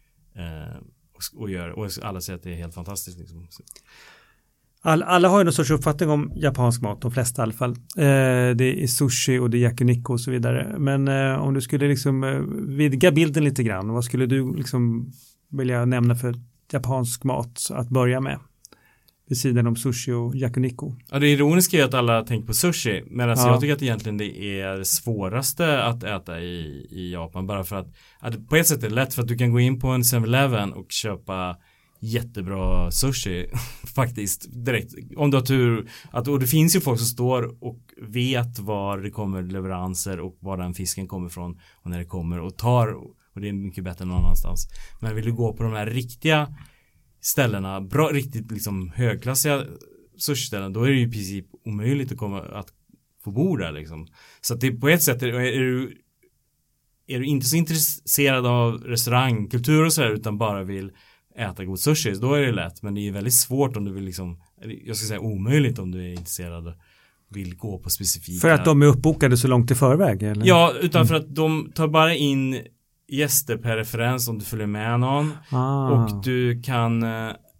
alla säger att det är helt fantastiskt liksom. Alla har ju någon sorts uppfattning om japansk mat, de flesta i alla fall. Det är sushi och det är yakiniku och så vidare. Men om du skulle liksom vidga bilden lite grann, vad skulle du liksom vilja nämna för japansk mat att börja med? Vid sidan om sushi och yakiniku. Ja, det ironiska är att alla tänker på sushi. Medan jag tycker att egentligen det är det svåraste att äta i Japan. Bara för att på ett sätt är det lätt för att du kan gå in på en 7-Eleven och köpa jättebra sushi faktiskt direkt. Om du har tur. Och det finns ju folk som står och vet var det kommer leveranser och var den fisken kommer från och när det kommer och tar. Och det är mycket bättre än någon annanstans. Men vill du gå på de här riktiga ställena, riktigt liksom högklassiga sushi-ställen, då är det ju i princip omöjligt att få bo där liksom. Så att det på ett sätt är du inte så intresserad av restaurangkultur och sådär utan bara vill äta god sushi, då är det lätt. Men det är väldigt svårt om du vill liksom, jag ska säga omöjligt om du är intresserad vill gå på specifika. För att de är uppbokade så långt i förväg? Eller? Ja, utan för att de tar bara in gäster per referens om du följer med någon och du kan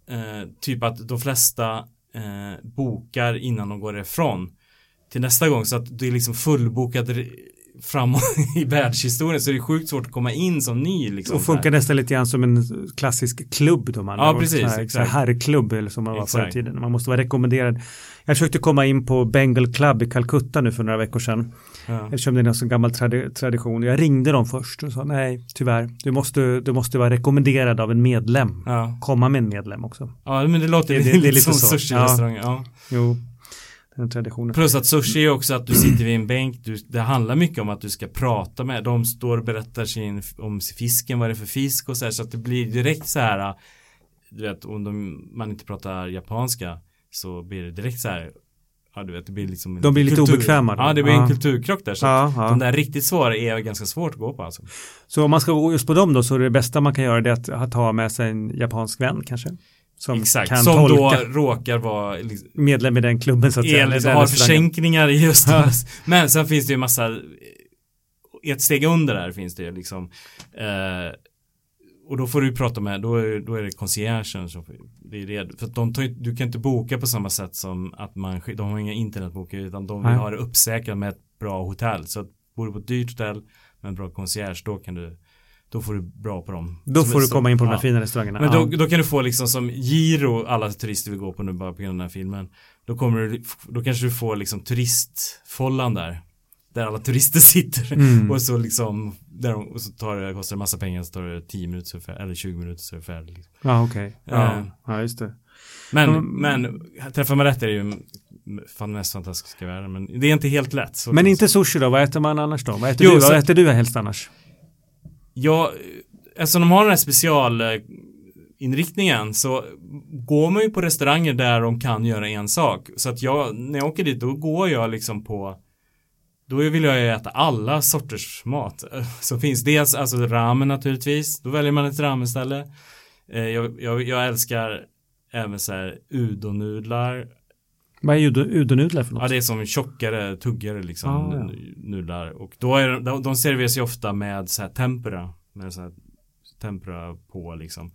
typ att de flesta bokar innan de går ifrån till nästa gång, så att det är liksom fullbokat framåt i världshistorien, så det är sjukt svårt att komma in som ny liksom. Och funkar nästan lite grann som en klassisk klubb då man. Ja, precis. Herrklubb eller som man var förr i tiden. Man måste vara rekommenderad. Jag försökte komma in på Bengal Club i Calcutta nu för några veckor sedan. Ja. Eftersom det är en sån gammal tradition. Jag ringde dem först och sa nej, tyvärr. Du måste vara rekommenderad av en medlem. Ja. Komma med en medlem också. Ja, men det låter det är lite som sushi-restaurang. Ja. Jo. Den traditionen. Plus att sushi är också att du sitter vid en bänk, det handlar mycket om att du ska prata med, de står och berättar om fisken, vad det är för fisk och så här, så att det blir direkt så här, du vet, om man inte pratar japanska så blir det direkt så här, ja du vet, det blir liksom de blir lite obekväma. Ja, det blir en kulturkrock där, så de där riktigt svåra är ganska svårt att gå på alltså. Så om man ska gå just på dem då, så är det bästa man kan göra det att ha med sig en japansk vän kanske? Som exakt, kan som tolka. Då råkar vara liksom, medlem i den klubben så att säga. Eller har försänkningar i just det. Men sen finns det ju massa, ett steg under där finns det liksom, och då får du prata med, då är det conciergen som det är det, för att du kan inte boka på samma sätt som att de har inga internetbokar, utan de vill ha det uppsäkrat med ett bra hotell, så att bor du på ett dyrt hotell med en bra concierge, då får du bra på dem. Då får du komma in på de här fina restaurangerna. Men då kan du få liksom som Giro, alla turister vill gå på nu bara på grund av den här filmen. Då kanske du får liksom turistfållan där alla turister sitter och så liksom och så kostar det massa pengar, så tar det 10 minuter eller 20 minuter så är det färdigt. Liksom. Ja, okej. Ja, just det. Men träffar man rätt är det ju fan mest fantastiska världen, men det är inte helt lätt. Men inte sushi då, vad äter man annars då? Vad äter du helst annars? Ja, eftersom de har den här specialinriktningen så går man ju på restauranger där de kan göra en sak. Så att när jag åker dit, då går jag liksom då vill jag äta alla sorters mat. Så finns dels alltså ramen naturligtvis, då väljer man ett ramenställe. Jag älskar även så här udonudlar. Vad är udonudlar för något? Ja, det är som tjockare, tuggare liksom nudlar. Och de serveras ju ofta med så här tempura. Med så här tempura på liksom.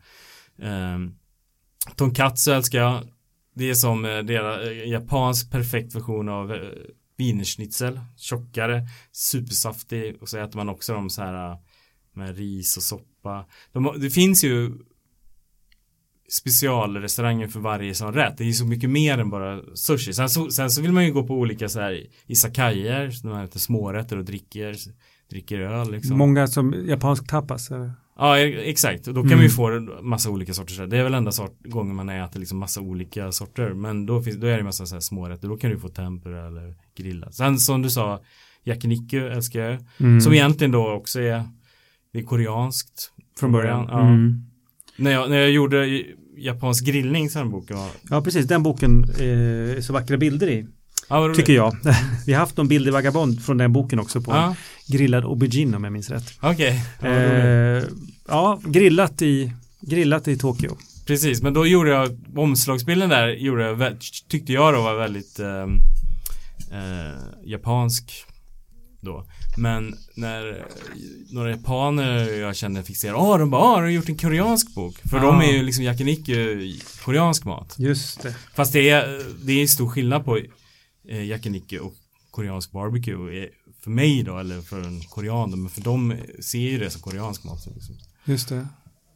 Tonkatsu älskar jag. Det är som deras japansk perfekt version av wienerschnitzel. Tjockare, supersaftig. Och så äter man också dem så här med ris och soppa. Det finns ju specialrestauranger för varje sån rätt. Det är ju så mycket mer än bara sushi. Sen så vill man ju gå på olika så här izakayor, så man äter smårätter och dricker öl liksom. Många som japansk tapas eller? Ja, exakt. Då kan man ju få massa olika sorter. Det är väl enda gången man äter liksom massa olika sorter, men då är det massa så här smårätter. Då kan du få tempura eller grilla. Sen som du sa, yakiniku älskar jag. Som egentligen då också är koreanskt från början. Ja. När jag gjorde japansk grillning, så den boken var... Ja, precis. Den boken är så vackra bilder i. Ja, tycker jag. Vi har haft någon bild i Vagabond från den boken också på grillad aubergine om jag minns rätt. Okej. Ja, grillat i Tokyo. Precis, men då gjorde jag omslagsbilden där tyckte jag då var väldigt japansk då. Men när några japaner jag kände fick se de bara, har du gjort en koreansk bok? För de är ju liksom yakiniku koreansk mat. Just det. Fast det är stor skillnad på yakiniku och koreansk barbecue för mig då, eller för en korean, men för dem ser ju det som koreansk mat liksom. Just det.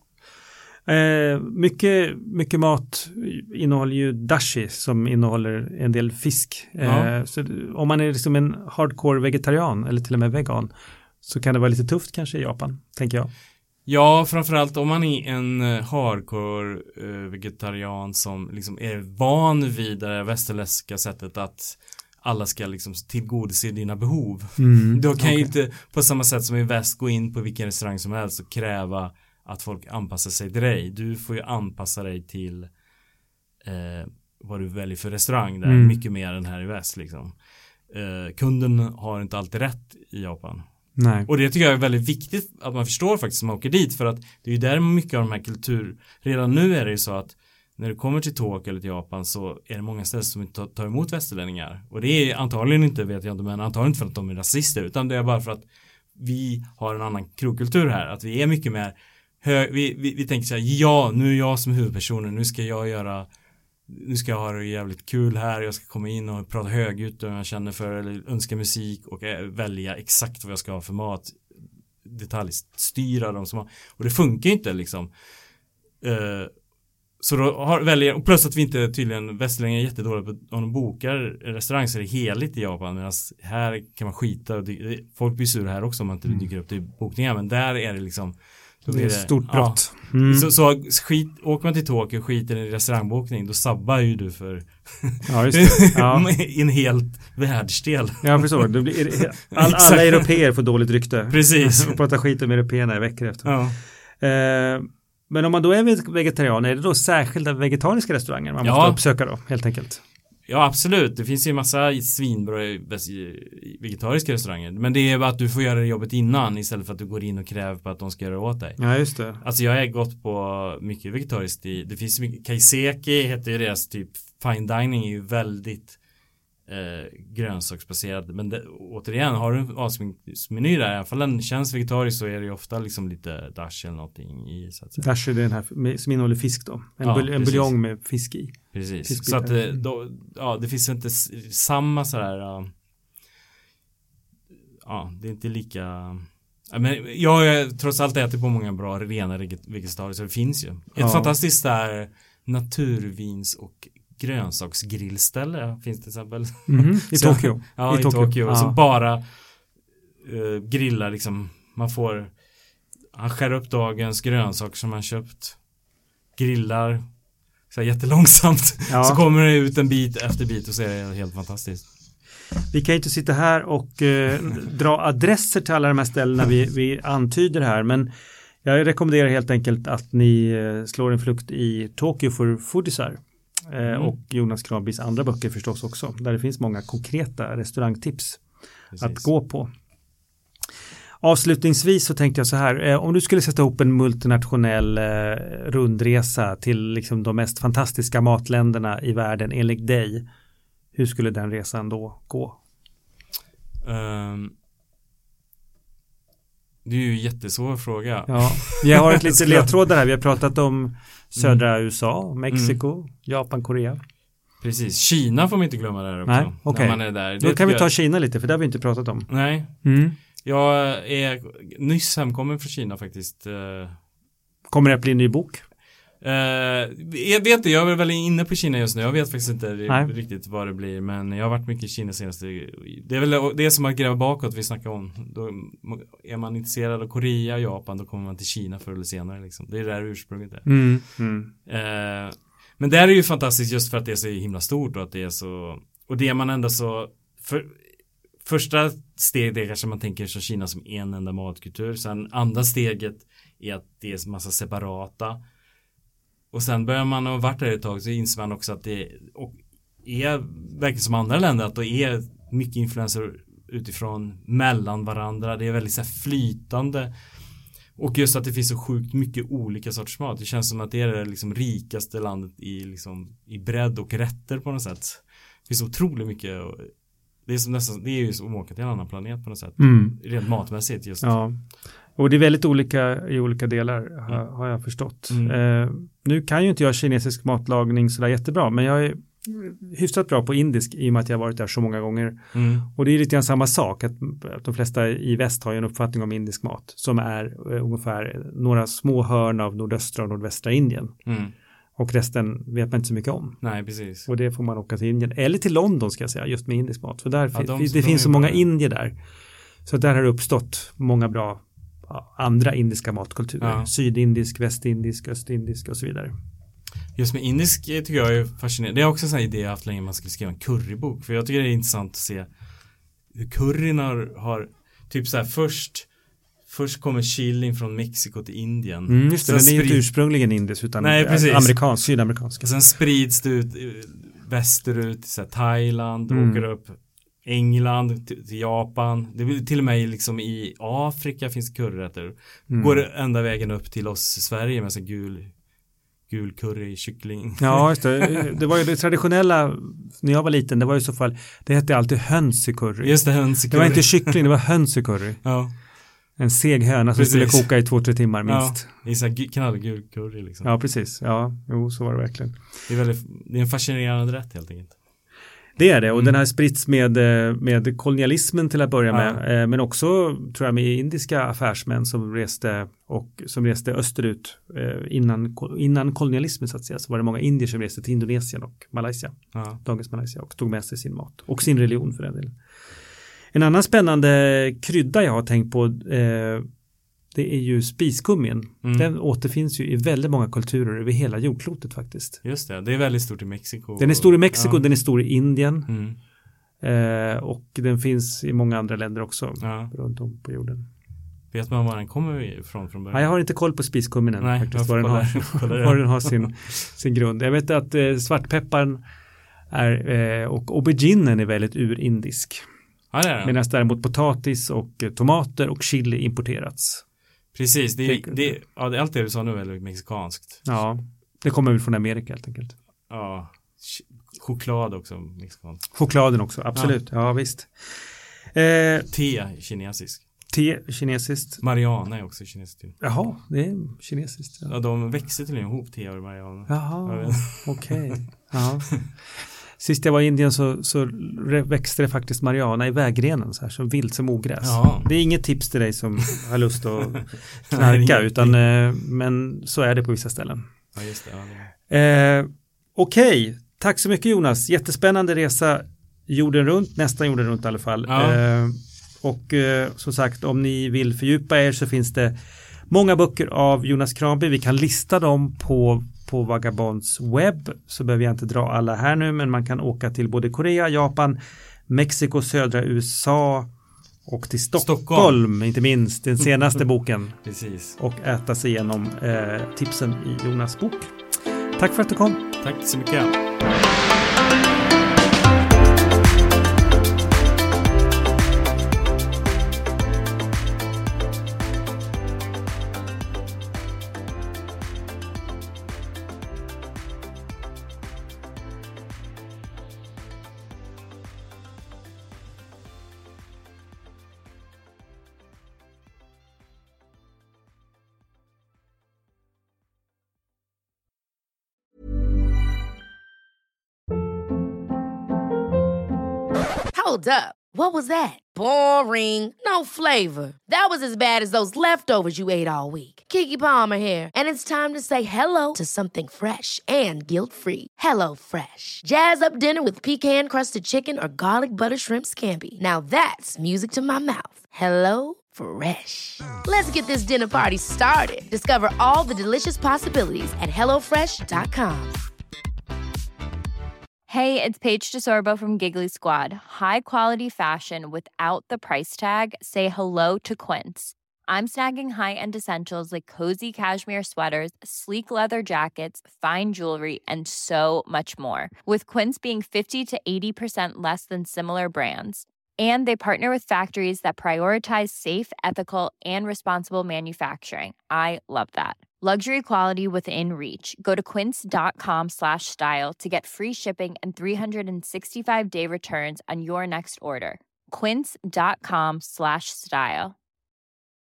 Mycket mat innehåller ju dashi som innehåller en del fisk. Så om man är liksom en hardcore vegetarian eller till och med vegan, så kan det vara lite tufft kanske i Japan, tänker jag. Ja, framförallt om man är en hardcore vegetarian som liksom är van vid det västerländska sättet att alla ska liksom tillgodose dina behov. Då kan ju inte på samma sätt som i väst gå in på vilken restaurang som helst och kräva att folk anpassar sig till dig. Du får ju anpassa dig till vad du väljer för restaurang där, mycket mer än här i väst liksom. Kunden har inte alltid rätt i Japan. Nej. Och det tycker jag är väldigt viktigt att man förstår faktiskt när man åker dit, för att det är ju där mycket av de här redan nu är det ju så att när du kommer till Tokyo eller till Japan så är det många ställen som inte tar emot västerlänningar. Och det är antagligen inte, vet jag inte, men antagligen inte för att de är rasister, utan det är bara för att vi har en annan krogkultur här. Att vi är mycket mer vi tänker så här, nu är jag som huvudpersonen, nu ska jag ha det jävligt kul här, jag ska komma in och prata högljutt om jag känner för eller önska musik och välja exakt vad jag ska ha för mat, detaljstyra dem som har, och det funkar ju inte liksom. Så då väljer, och plus att vi inte tydligen, västerlänningar är jättedåliga på, om de bokar restaurang så är det heligt i Japan, medan här kan man skita och folk blir sura här också om man inte dyker upp till bokningar, men där är det liksom det är ett stort brott. Så åker man till Tokyo och skiter i restaurangbokning, då sabbar ju du för en helt världsdel. Ja, förstår. Alla europeer får dåligt rykte. Precis. Och pratar skit om européerna i veckor efter. Men om man då är vegetarian, är det då särskilda vegetariska restauranger man måste uppsöka då, helt enkelt? Ja, absolut. Det finns ju massa svinbra vegetariska restauranger. Men det är bara att du får göra jobbet innan istället för att du går in och kräver på att de ska göra det åt dig. Ja, just det. Alltså jag har gått på mycket vegetariskt. Det finns mycket, Kaiseki heter ju deras typ, fine dining är ju väldigt grönsaksbaserad. Men återigen, har du en avsmyny där, i alla fall den känns vegetarisk, så är det ju ofta liksom lite dash eller någonting i, så att säga. Dash är den här som innehåller fisk då. En buljong med fisk i. Precis. Fiskbitar. Så att det finns inte samma sådär det är inte lika. Men jag har trots allt ätit på många bra rena vegetariska, så det finns ju ett fantastiskt där naturvins- och grönsaksgrillställe finns till exempel. I Tokyo. Ja, i Tokyo. Som bara grillar liksom. Han skär upp dagens grönsaker som han köpt. Grillar så här jättelångsamt. Ja. Så kommer det ut en bit efter bit och så är det helt fantastiskt. Vi kan ju inte sitta här och dra adresser till alla de här ställena vi antyder här, men jag rekommenderar helt enkelt att ni slår en flukt i Tokyo för foodisar. Och Jonas Kranbys andra böcker förstås också, där det finns många konkreta restaurangtips att gå på. Avslutningsvis så tänkte jag så här, om du skulle sätta ihop en multinationell rundresa till liksom de mest fantastiska matländerna i världen enligt dig, hur skulle den resan då gå? Det är ju en jättesvår fråga. Ja, jag har ett litet ledtrådar här. Vi har pratat om södra USA, Mexiko, Japan, Korea. Precis, Kina får man inte glömma där också. Nej, okej. När man är där. Då kan vi ta Kina lite, för det har vi inte pratat om. Nej, jag är nyss hemkommen från Kina faktiskt. Kommer det att bli en ny bok? Jag vet inte, jag är väl inne på Kina just nu. Jag vet faktiskt inte riktigt vad det blir, men jag har varit mycket i Kina senaste. Det är väl det som att gräva bakåt vi snackar om. Då är man intresserad av Korea och Japan, då kommer man till Kina förr eller senare liksom. Det är där ursprunget är. Men där är ju fantastiskt just för att det är så himla stort och att det är så, och det är man ändå så första steg det är kanske man tänker så Kina som en enda matkultur. Sen andra steget är att det är massa separata. Och sen börjar man ha varit där ett tag, så inser man också att det är verkligen som andra länder, att det är mycket influenser utifrån mellan varandra. Det är väldigt så här flytande. Och just att det finns så sjukt mycket olika sorters mat. Det känns som att det är det liksom rikaste landet i bredd och rätter på något sätt. Det finns otroligt mycket. Det är som nästan, det är ju som att åka till en annan planet på något sätt. Rent matmässigt just. Ja. Och det är väldigt olika i olika delar har jag förstått. Nu kan ju inte jag kinesisk matlagning sådär jättebra, men jag är hyfsat bra på indisk i och med att jag har varit där så många gånger. Och det är lite grann samma sak, att de flesta i väst har ju en uppfattning om indisk mat som är ungefär några små hörn av nordöstra och nordvästra Indien. Och resten vet man inte så mycket om. Nej, precis. Och det får man åka till Indien, eller till London ska jag säga, just med indisk mat. För där det finns så många indier där. Så där har det uppstått många bra andra indiska matkulturer. Ja. Sydindisk, västindisk, östindisk och så vidare. Just med indisk tycker jag är fascinerande. Det är också en sån här idé jag haft länge, man skulle skriva en currybok. För jag tycker det är intressant att se hur curryn har typ så här först kommer chilin från Mexiko till Indien. Just det, den är inte ursprungligen indisk utan amerikansk, sydamerikansk. Sen sprids det ut västerut till Thailand, åker upp England till Japan. Det blir till och med liksom i Afrika finns curryrätter. Går ända vägen upp till oss i Sverige med så gul curry, kyckling. Ja, just det. Det var ju det traditionella när jag var liten, det var i så fall, det hette alltid höns i curry. Just det, höns i curry. Det var inte kyckling, det var höns i curry. Ja. En seg höna som skulle koka i 2-3 timmar minst. Ja, i så här knallgul curry liksom. Ja, precis. Ja, jo, så var det verkligen. Det är en fascinerande rätt helt enkelt. Det är det, och den har spritts med kolonialismen till att börja med, men också tror jag med indiska affärsmän som reste österut innan kolonialismen så att säga, så var det många indier som reste till Indonesien och Malaysia, dagens Malaysia, och tog med sig sin mat och sin religion för den delen. En annan spännande krydda jag har tänkt på det är ju spiskummin. Den återfinns ju i väldigt många kulturer över hela jordklotet faktiskt. Just det är väldigt stort i Mexiko. Den är stor i Mexiko, den är stor i Indien. Och den finns i många andra länder också runt om på jorden. Vet man var den kommer ifrån från början? Nej, jag har inte koll på spiskumminen faktiskt, var den har sin grund. Jag vet att svartpepparn och auberginen är väldigt urindisk. Ja, det är det. Medan däremot potatis och tomater och chili importerats. Precis, allt det du sa nu är väldigt mexikanskt. Ja, det kommer väl från Amerika helt enkelt. Ja, choklad också mexikanskt. Chokladen också, absolut. Ja visst. Te kinesiskt. Te kinesiskt. Mariana är också kinesiskt. Jaha, det är kinesiskt. Ja, de växer till ihop te och mariana. Jaha, okej. Ja. Sist jag var i Indien så växte det faktiskt mariana i vägrenen så här, som vilt som ogräs. Ja. Det är inget tips till dig som har lust att knarka men så är det på vissa ställen. Ja, just det. Okej, tack så mycket Jonas. Jättespännande resa jorden runt, nästan jorden runt i alla fall. Ja. Och som sagt, om ni vill fördjupa er så finns det många böcker av Jonas Kranby. Vi kan lista dem på Vagabonds webb, så behöver jag inte dra alla här nu, men man kan åka till både Korea, Japan, Mexiko, södra USA och till Stockholm inte minst, den senaste boken. Precis. Och äta sig igenom tipsen i Jonas bok. Tack för att du kom. Tack så mycket. Hold up. What was that? Boring. No flavor. That was as bad as those leftovers you ate all week. Keke Palmer here, and it's time to say hello to something fresh and guilt-free. Hello Fresh. Jazz up dinner with pecan-crusted chicken or garlic butter shrimp scampi. Now that's music to my mouth. Hello Fresh. Let's get this dinner party started. Discover all the delicious possibilities at hellofresh.com. Hey, it's Paige DeSorbo from Giggly Squad. High quality fashion without the price tag. Say hello to Quince. I'm snagging high-end essentials like cozy cashmere sweaters, sleek leather jackets, fine jewelry, and so much more. With Quince being 50 to 80% less than similar brands. And they partner with factories that prioritize safe, ethical, and responsible manufacturing. I love that. Luxury quality within reach. Go to quince.com/style to get free shipping and 365-day returns on your next order. Quince.com/style.